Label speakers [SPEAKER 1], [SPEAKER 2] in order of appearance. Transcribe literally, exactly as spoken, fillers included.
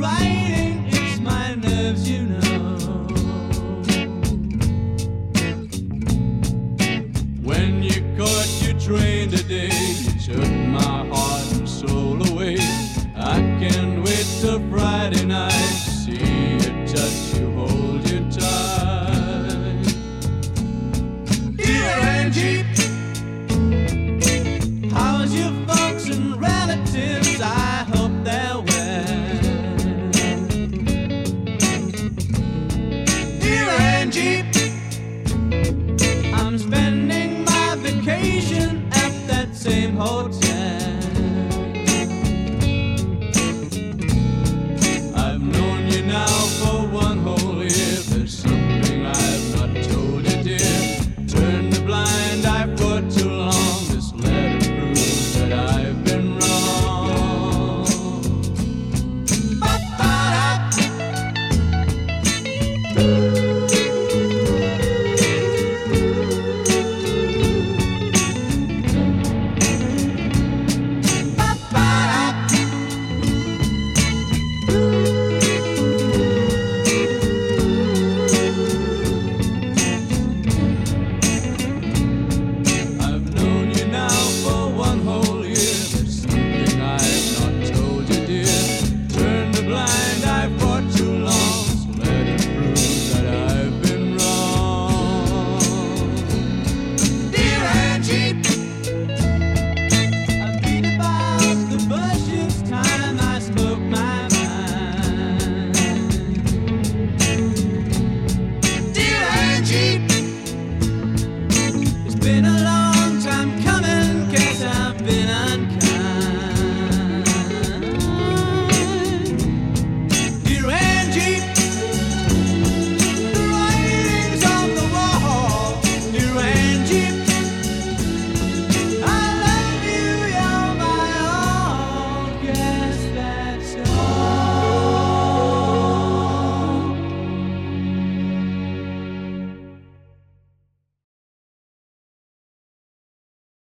[SPEAKER 1] writing, it's my nerves, you know. When you caught your train today, you took my heart and soul away. I can't wait till Friday night to see you, touch you, hold you tight. Dear Angie, how's your folks and relatives? I hope they're well. Dear Angie, I'm spending my vacation at that same hotel. I've known you now for one whole year. There's something I've not told you, dear. Turn the blind eye for too long. This letter proves that I've been wrong. Ba-ba-da. I've known you now for one whole year. There's something I've not told you, dear. Turn the blind eye for too long. So let it prove that I've been wrong. Dear Angie, I beat about the bushes. Time I spoke my mind. Dear Angie, it's been a long